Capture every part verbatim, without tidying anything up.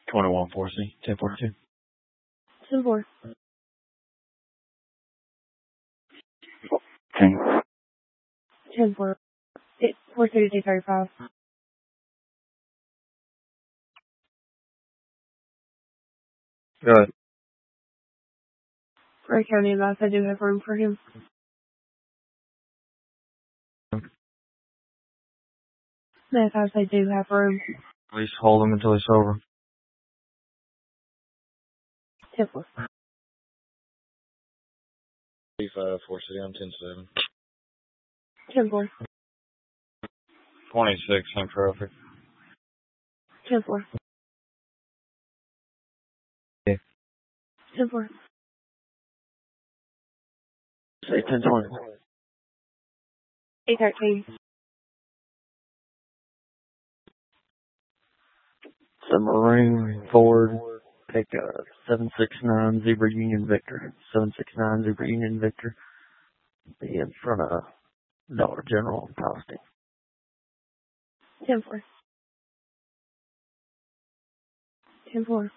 twenty-one four C, ten forty-two. ten four. ten. ten four. four thirty-two thirty-five. Go ahead. Ray County advice, I do have room for him. Math house, I do have room. Please hold him until he's sober. ten four. three five four C, I'm ten seven. ten four. twenty-six, same traffic. ten four. Yeah. ten four. Say ten twenty. eight thirteen. The Maroon Ford, take a seven six nine Zebra Union Victor. seven six nine Zebra Union Victor. Be in front of Dollar General in Palestine. ten four. ten four.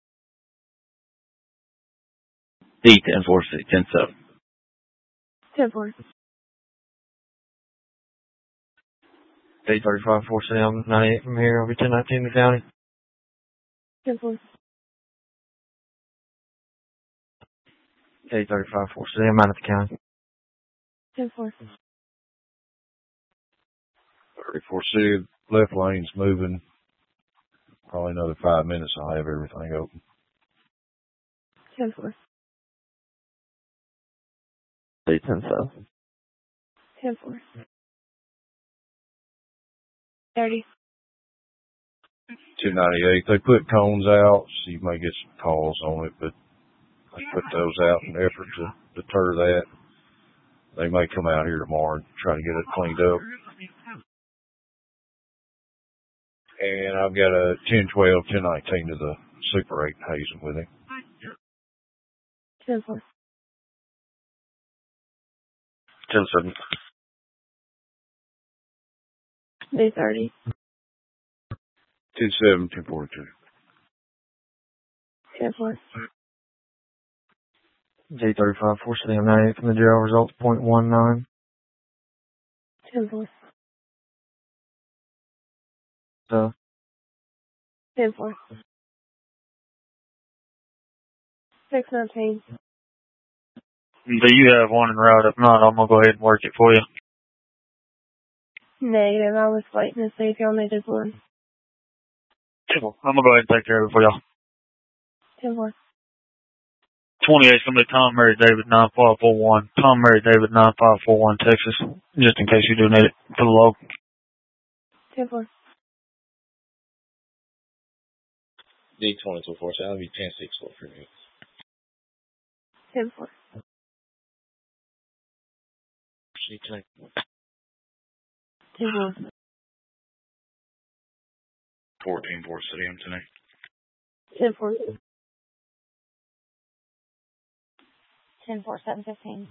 D ten four C, ten seven. ten four. D thirty-five four C, I'm ninety-eight from here. I'll be ten nineteen in the county. ten four. D thirty-five four C, I'm out of the county. ten four. thirty-four C, left lane's moving. Probably another five minutes, I'll have everything open. ten four. D ten seven. ten four. thirty. two ninety-eight, they put cones out, so you may get some calls on it, but they put those out in an effort to deter that. They may come out here tomorrow and try to get it cleaned up. And I've got a ten twelve, ten nineteen to the Super eight Hazen with him. ten four. ten seven. D thirty. two seven, ten forty-two. ten four. D thirty-five four C, I'm ninety-eight from the jail. Results point one nine. ten four. So, ten four. six nineteen. do you have one in route? If not, I'm going to go ahead and work it for you. Negative. I was waiting to see if y'all needed one. I'm going to go ahead and take care of it for y'all. ten four. twenty-eight, somebody, Tom Mary David nine five four one. Tom Mary David nine five four one, Texas. Just in case you do need it for the log. ten four. D twenty-two four, so that'll be ten six four for me. ten four. C ten. ten four. fourteen four City, I'm tonight. ten four. ten four, seven fifteen.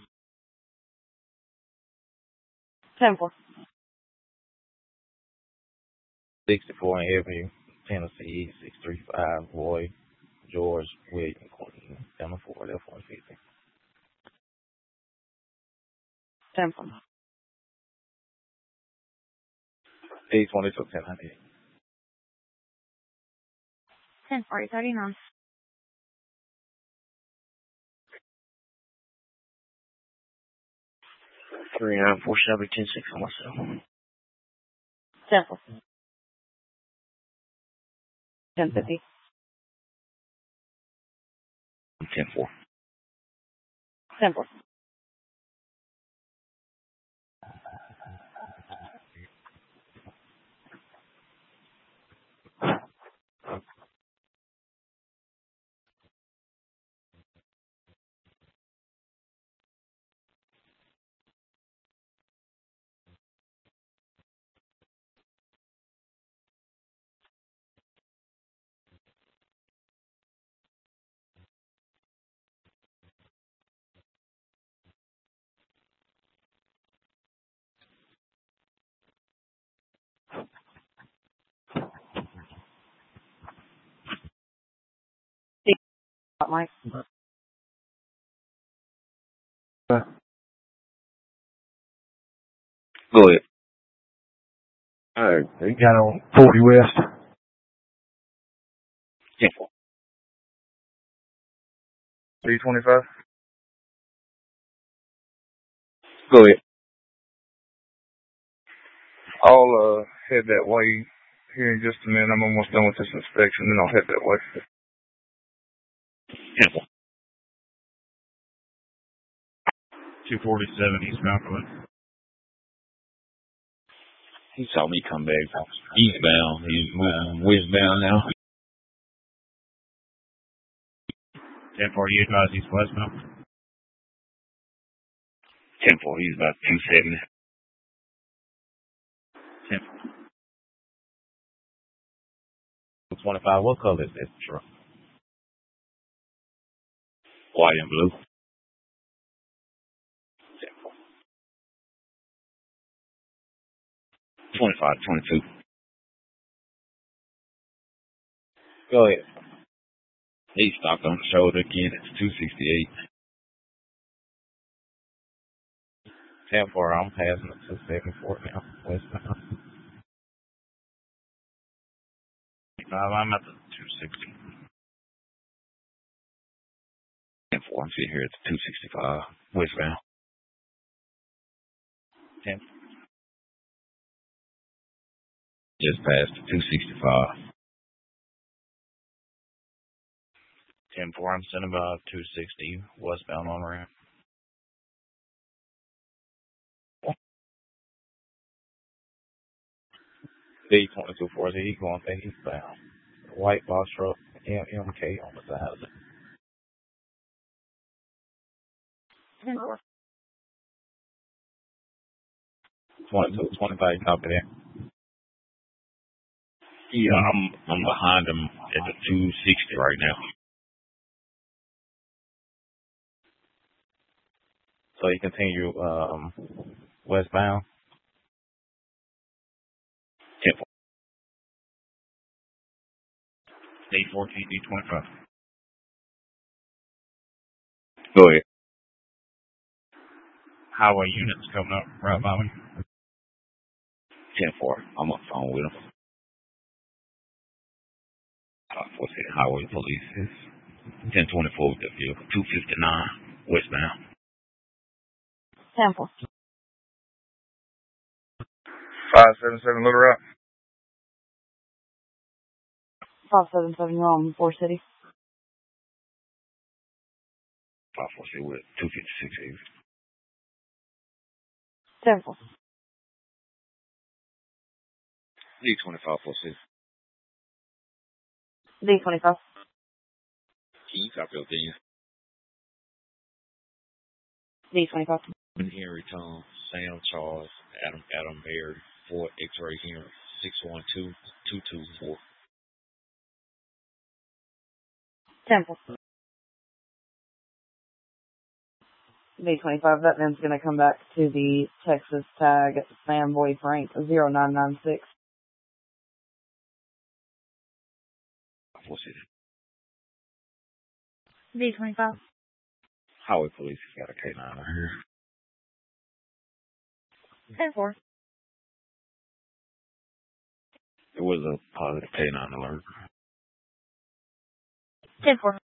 ten four. sixty-four Avenue, Tennessee, six three five, Roy, George, William, Queen, seven four, F one fifty. ten four. D twenty-two, ten ninety-eight. ten forty, thirty-nine. three nine four seven, ten six on myself. ten four. ten fifty. ten four. ten four. Mike. Uh, Go ahead. Alright, you got on forty West. ten four. three twenty-five. Go ahead. I'll uh, head that way here in just a minute. I'm almost done with this inspection, then I'll head that way. ten four. two forty-seven eastbound road. He saw me come back eastbound. He's moving westbound now. ten forty-eight miles east westbound. ten four. He's about two seventy. ten twenty-five. What color is this truck? White and blue. ten four. twenty-five, twenty-two. Go ahead. He stopped on the shoulder again. It's two sixty-eight. ten four. I'm passing it to seventy-four now. Westbound. I'm at the two sixty. ten four. I'm sitting here at the two sixty-five. Westbound. ten. Just past the two sixty-five. ten four. I'm sending about two sixty westbound on ramp. D twenty-two forty. He going back eastbound. White box truck. M K on the side of it. ten four. twenty-two, twenty-five. Copy that. Yeah, I'm I'm behind him at the two sixty right now. So you continue um, westbound. ten four. D fourteen, D twenty-five. Go ahead. Highway units coming up right by me. ten four. I'm on the phone with him. Uh, what's it? Highway police is ten twenty-four with the vehicle. two fifty-nine westbound. ten four. five seven seven Little Rock. five seven seven, you're on four City. five four six with two fifty-six eight. ten four. D twenty-five four six. D twenty-five. Can you copy up there? D twenty-five. Henry Tom, Sam Charles, Adam Adam Barry, Ford X-ray here, six one two, two two four. ten four. D twenty-five, that man's going to come back to the Texas tag at Fanboy Frank zero nine nine six. What's it? D twenty-five. Highway police got a K nine out here. ten four. There was a positive K nine alert. ten four.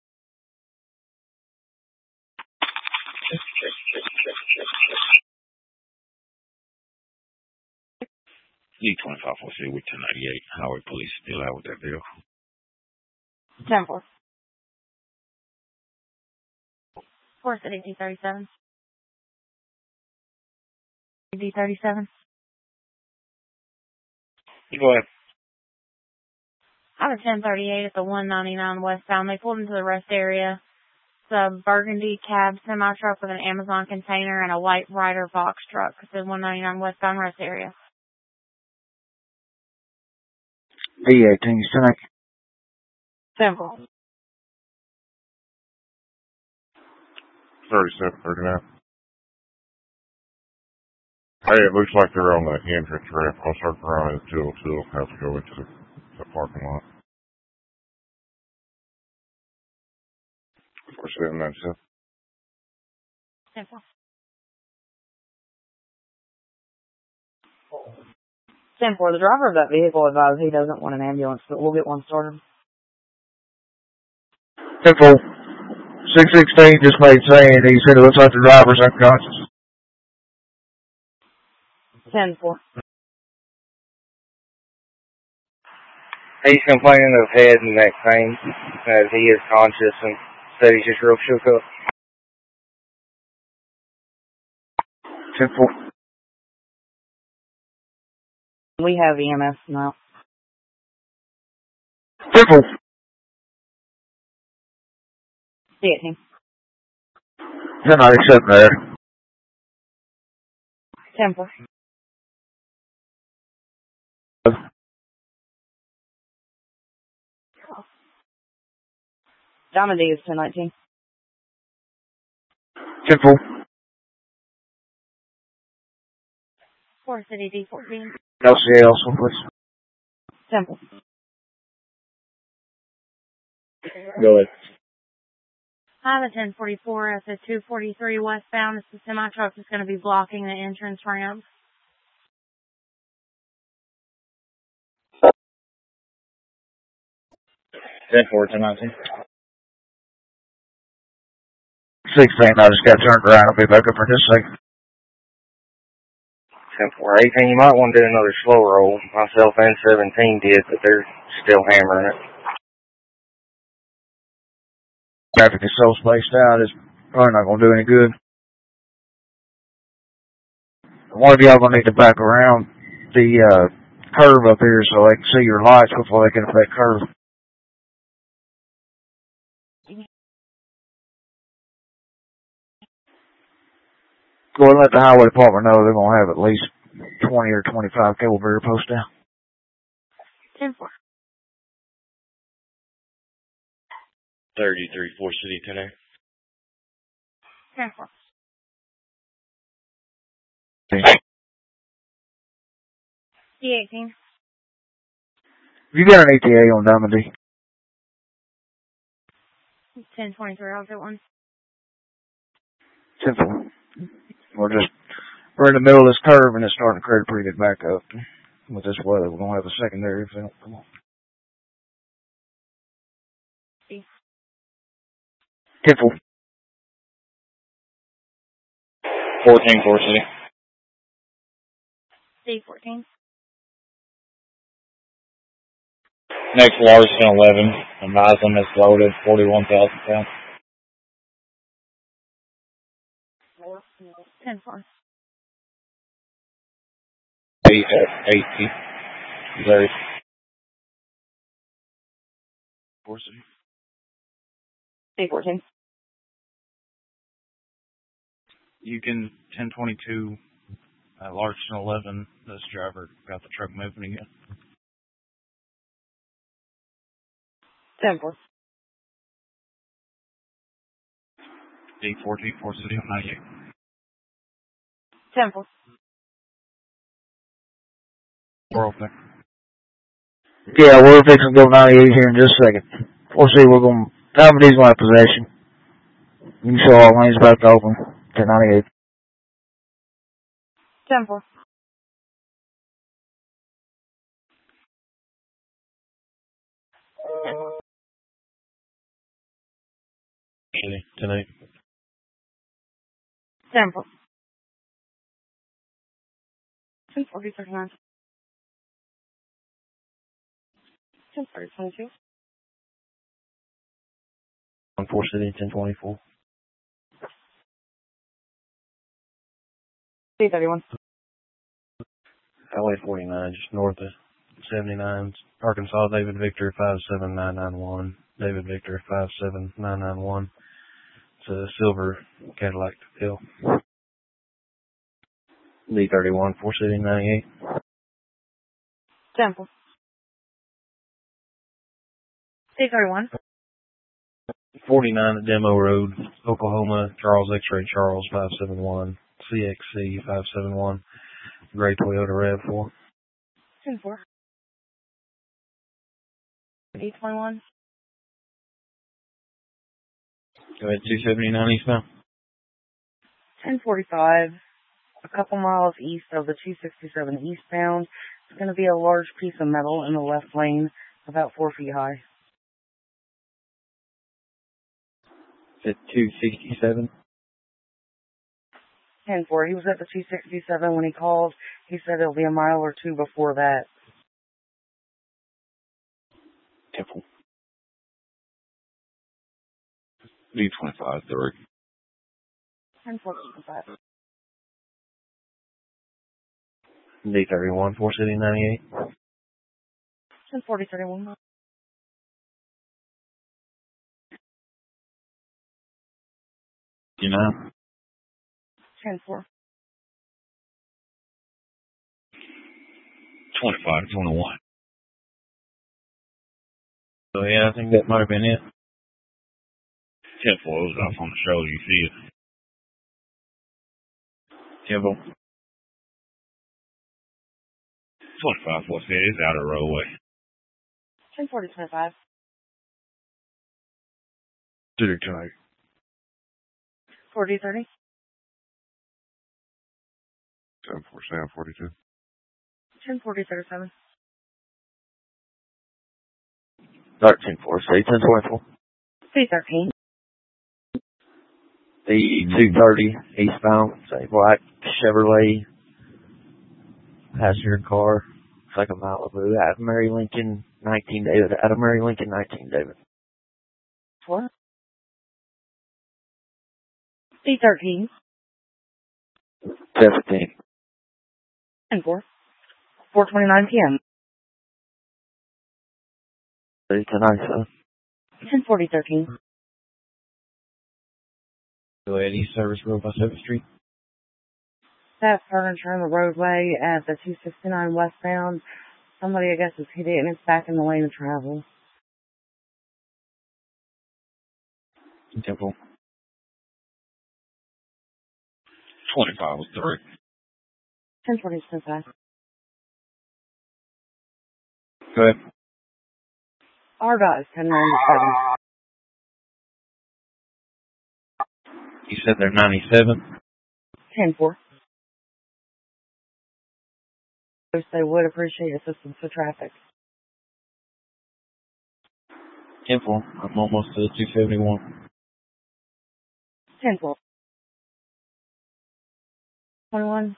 D twenty-five four six with ten ninety-eight. Highway police still out with that vehicle. ten four. four City D thirty-seven. D thirty-seven. Go ahead. I was ten thirty-eight at the one ninety-nine westbound. They pulled into the rest area. It's a burgundy cab semi-truck with an Amazon container and a white Ryder box truck. It's the one ninety-nine westbound rest area. D eighteen, strike. Simple. thirty-seven thirty-nine. Hey, it looks like they're on the entrance ramp. I'll circle around until two. Have to go into the, the parking lot. for seven nine seven. ten four. ten four, the driver of that vehicle advised he doesn't want an ambulance, but we'll get one started. ten four. six sixteen just made saying he said it looks like the driver's unconscious. ten four. He's complaining of head and neck pain, as he is conscious and said he's just real shook up. ten four. We have E M S now. ten four. C eighteen. ten ninety-seven there. ten four. Diamond D is ten nineteen. ten four. Forest City D fourteen. L C A also, please. ten four. Go ahead. Hi, the ten forty-four at the two forty-three westbound. It's the semi-truck that's going to be blocking the entrance ramp. ten four, ten nineteen. sixteen, I just got turned around. I'll be back up for just a second. ten four eighteen, you might want to do another slow roll. Myself and seventeen did, but they're still hammering it. Traffic is so spaced out, it's probably not going to do any good. One of y'all going to need to back around the uh, curve up here so they can see your lights before they get up that curve. Go ahead and let the highway department know they're going to have at least twenty or twenty-five cable barrier posts down. ten four. thirty-three, four City, ten A. ten four. D eighteen. You got an E T A on Diamond D? ten twenty-three, I'll get one. ten four. We're just, we're in the middle of this curve and it's starting to create a pretty good backup. With this weather, we're going to have a secondary if they don't come on. ten four. fourteen, four City. D fourteen. Next Larson eleven. Advise them it's loaded, forty-one thousand pounds. ten four. eight, eighty. Larry. four City. D fourteen. You can ten twenty-two, uh, Larson eleven. This driver got the truck moving again. ten four. D fourteen, four City, ninety-eight. ten four. We're open. Yeah, we're fixing to go ninety-eight here in just a second. We'll see, we're going to, Diamond D's going to have possession. You can show all lanes back open. ten ninety-eight. ten four. City, ten eight. ten four. ten forty, thirty-nine. ten thirty, twenty-two. On four City, ten twenty-four. D thirty-one. Highway forty-nine, just north of seventy-nine. Arkansas, David Victor, five seven nine nine one. David Victor, five seven nine nine one. It's a silver Cadillac Hill. D thirty-one, four City, ninety-eight. ten four. D thirty-one. forty-nine at Demo Road, Oklahoma, Charles X-Ray Charles, five seven one. C X C, five seven one. Gray Toyota RAV four. ten four. D twenty-one. Go ahead, two seventy-nine eastbound. ten forty-five, a couple miles east of the two sixty-seven eastbound. It's going to be a large piece of metal in the left lane, about four feet high. Is it two sixty-seven? ten four, he was at the two sixty-seven when he called. He said it'll be a mile or two before that. Temple. D twenty-five three. ten four twenty-five. D thirty-one, four city ninety-eight. ten forty thirty-one. You know? ten four. twenty-five twenty-one. So yeah, I think that might have been it. ten four was off on the shoulder, you see it. Temple. twenty-five four city is out of the roadway. ten forty twenty-five. City tonight. forty thirty. seven forty-seven forty-two. ten forty thirty-seven. thirteen four, say ten twenty-four. C thirteen. The two thirty eastbound, say black Chevrolet passenger car. It's like a Malibu. Out of Mary Lincoln, nineteen David. Out of Mary Lincoln, nineteen David. What? C thirteen. seventeen. ten four. four twenty-nine p.m. Say tonight, son. ten forty thirteen. Go ahead, East Service Road by seventh Street. That furniture on the roadway at the two sixty-nine westbound. Somebody, I guess, has hit it and it's back in the lane of travel. Temple. twenty-five was three. ten forty twenty-five. Go ahead. R dot is ten ninety-seven. You said they're ninety-seven? ten four. They would appreciate assistance with traffic. Temple. I'm almost to the two seventy-one. ten four. twenty-one.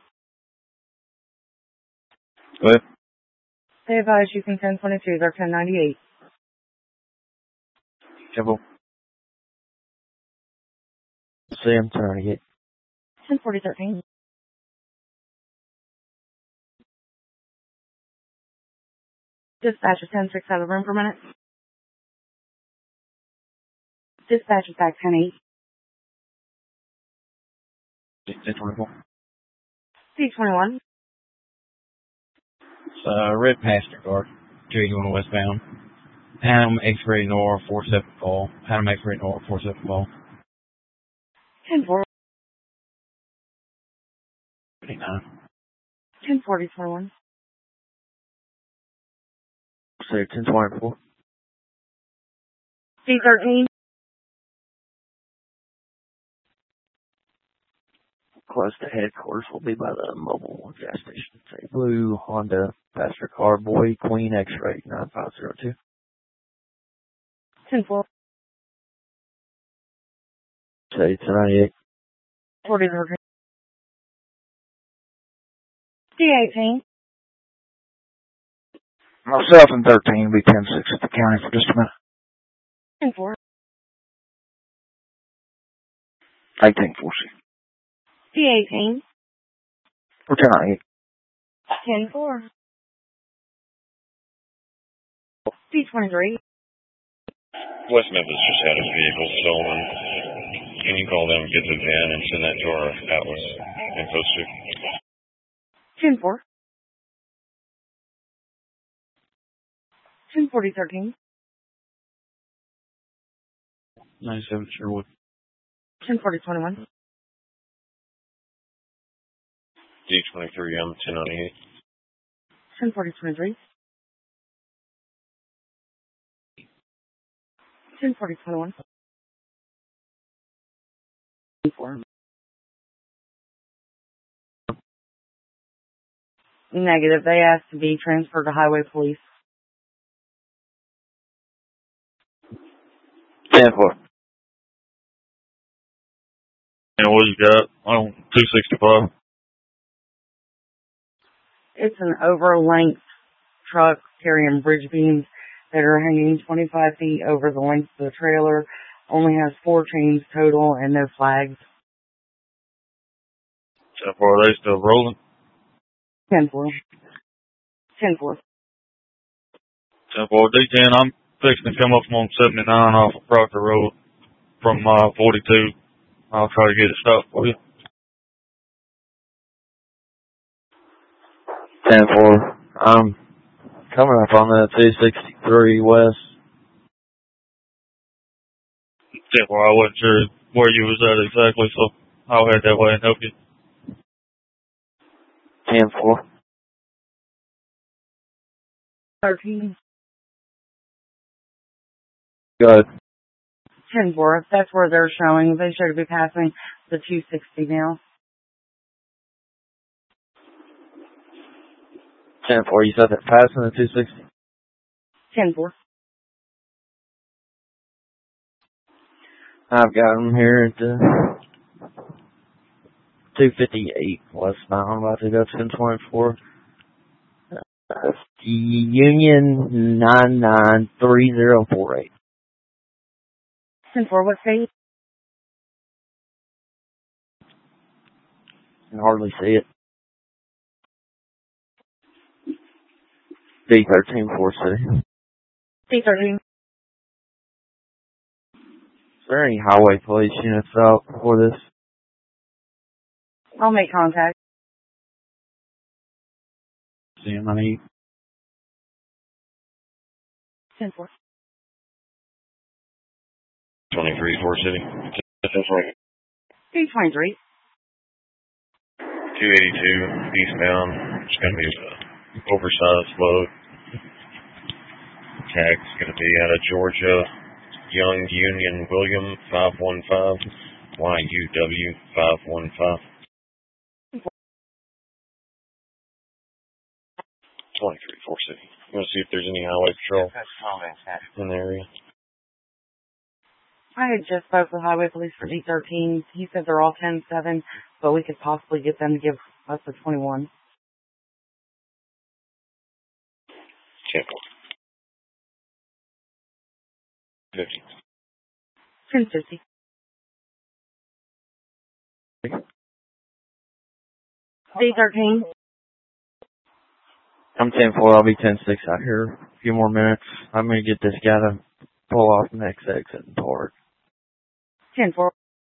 Go ahead. They advise you can ten twenty-two. They're ten ninety-eight. Temple. See, I'm ten ninety-eight. ten forty thirteen. Dispatch is ten six out of the room for a minute. Dispatch is back ten eight. ten twenty-four. C twenty-one. It's a red passenger car. two eighty-one westbound. Panam X-ray Nor four seven four. Panam X-ray Nor four seven four. ten four. twenty-nine. ten forty twenty-one. Say ten twenty-four. C thirteen. Close to headquarters will be by the mobile gas station. Say blue Honda passenger car, boy, Queen X-ray nine five zero two. ten four. Say ten ninety-eight. forty thirteen. C eighteen. Myself and thirteen will be ten six at the county for just a minute. ten four. eighteen four C. C eighteen. For ten ninety-eight. ten four. C twenty-three. West Memphis just had a vehicle stolen. Can you call them, get the van, and send that to our Atlas info suit? ten four. ten forty thirteen. ninety-seven Sherwood. ten forty twenty-one. D twenty-three M ten ninety-eight. ten forty twenty-three. ten forty twenty-one. four. Negative. They asked to be transferred to highway police. ten four. And what you got on two sixty-five? It's an over-length truck carrying bridge beams that are hanging twenty-five feet over the length of the trailer. Only has four chains total and no flags. ten four, are they still rolling? ten four. ten four. ten four, D ten, I'm fixing to come up on seventy-nine off of Proctor Road from uh, forty-two. I'll try to get it stopped for you. ten four. I'm coming up on that two sixty-three west. ten four, I wasn't sure where you was at exactly, so I'll head that way and help you. ten four. thirteen. Good. ten four. If that's where they're showing, they should be passing the two sixty now. ten four, you said they're passing the two sixty? ten four. I've got them here at the two fifty-eight westbound, about to go ten twenty-four. Uh, Union nine nine three zero four eight. ten four, what state? I can hardly see it. D thirteen four City. D thirteen. Is there any highway police units out for this? I'll make contact. See them, I need. ten four. twenty-three, four City. D twenty-three. two eighty-two, eastbound. It's going to be an oversized load. Tag's going to be out of Georgia. Young Union William five one five. Y U W five one five. twenty-three, four City. I'm going to see if there's any highway patrol in the area. I had just spoke with highway police for D thirteen. He said they're all ten seven, but we could possibly get them to give us a twenty-one. ten fifty. ten fifty. D thirteen. I'm ten four, I'll be ten six out here. A few more minutes. I'm going to get this guy to pull off the next exit and park. ten four.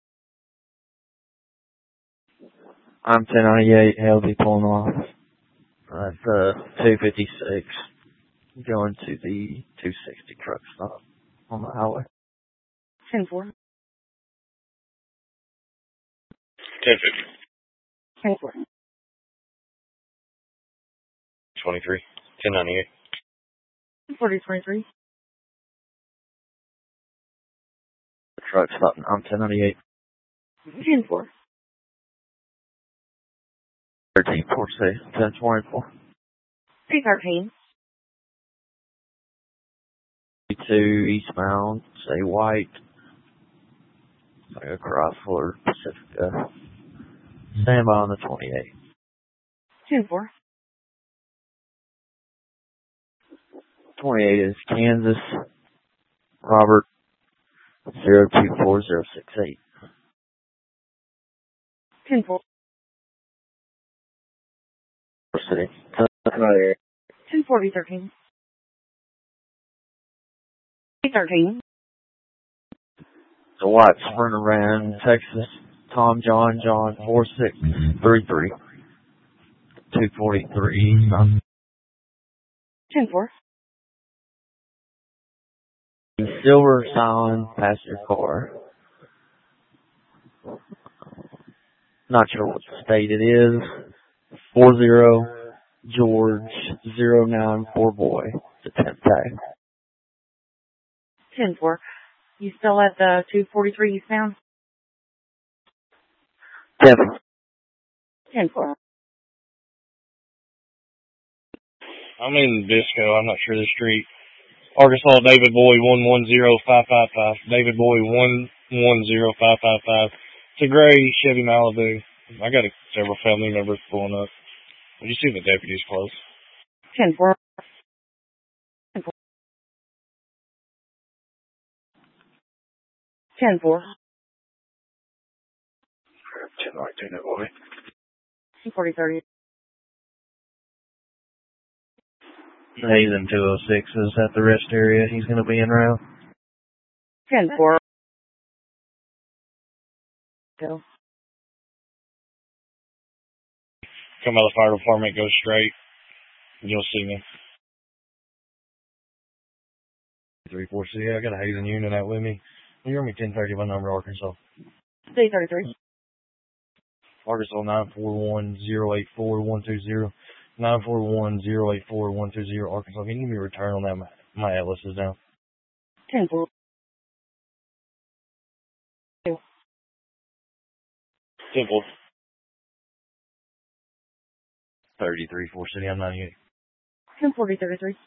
I'm ten ninety-eight, he'll be pulling off. That's uh, two fifty-six, going to the two sixty truck stop on the highway. ten four. ten fifty. ten four. twenty-three, ten ninety-eight. forty twenty-three. The truck stop, I'm ten ninety-eight. ten four. thirteen four C, ten twenty-four. D thirteen. two eastbound, say white. Like across for Pacifica. Stand by on the twenty-eight. ten four. twenty-eight is Kansas. Robert zero two four zero six eight. ten four. City. ten forty thirteen. D thirteen. The white Sprinter ran Texas. Tom John John four six three three. two forty-three. ten four. Silver Silent passenger car. Not sure what state it is. Four zero George zero nine four boy. The tenth tag. ten four. You still at the two forty-three eastbound? Temple. ten four. I'm in Bisco. I'm not sure the street. Arkansas, David Boy, one one zero five five five. David Boy, one one zero five five five. It's a gray Chevy Malibu. I got a, several family members pulling up. Did you see the deputies close? ten four. ten four. ten four. ten nineteen, that boy. forty thirty. He's in two oh six is at the rest area. He's going to be en route. ten four. Go. Come out of the fire department, go straight. You'll see me. three four C, I got a hazing unit out with me. You hear me ten thirty, my number, Arkansas. C thirty-three. Arkansas nine four one zero eight four one two zero. nine four one zero eight four one two zero. Arkansas, can you give me a return on that? My, my atlas is down. ten four. Simple. thirty-three four City, I'm ninety-eight. ten forty thirty-three.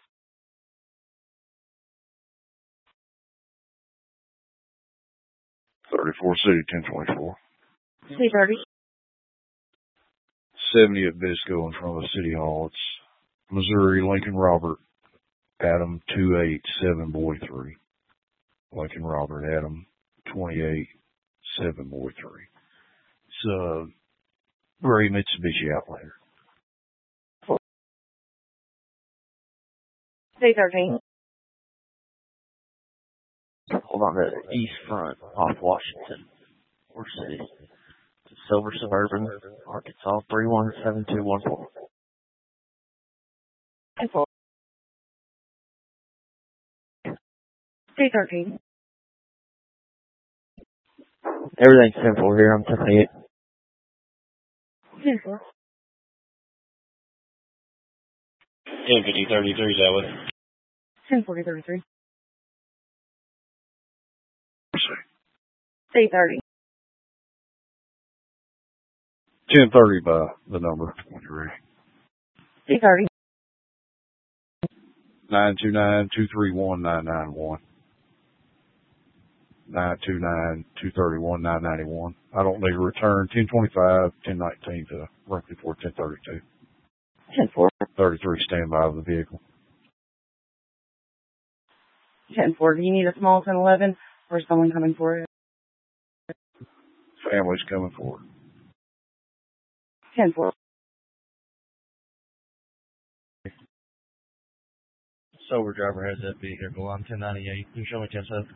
thirty-four City, ten twenty-four. C thirty. seventy at Bisco in front of the City Hall. It's Missouri, Lincoln Robert, Adam two eight seven boy three. Lincoln Robert, Adam twenty-eight seven boy three. It's a gray Mitsubishi Outlander. C thirteen. Hold on to the east front off Washington or City. Silver Suburban, Arkansas, three one seven two one four. ten four. C thirteen. Everything's simple here. I'm telling you. ten four. ten fifty thirty-three, is that what? ten forty thirty-three. C thirty. ten thirty by the number when you're ready. C thirty. nine two nine, two three one, nine nine one. nine two nine, two three one, nine nine one. I don't need a return. ten twenty-five, ten nineteen to Brinkley for ten thirty-two. ten four. thirty-three standby of the vehicle. ten four. Do you need a small ten eleven or is someone coming for it? Family's coming forward. ten four. Sober driver has that vehicle. I'm ten ninety-eight. Can you show me ten seven?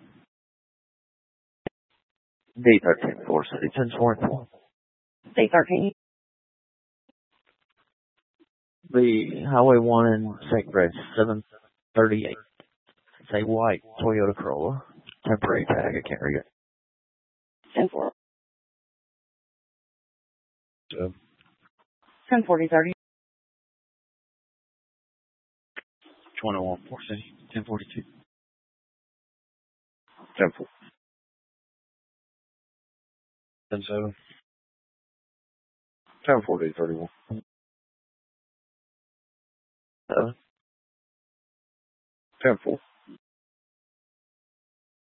D thirteen four City, ten twenty-four. C thirteen. The Highway one in Saint Grace, seven thirty-eight. It's a white Toyota Corolla. Temporary tag, I can't read it. ten four. Uh, ten forty thirty. twenty-one four City, ten forty-two. Temple. ten seven. ten forty thirty-one. Seven. ten four.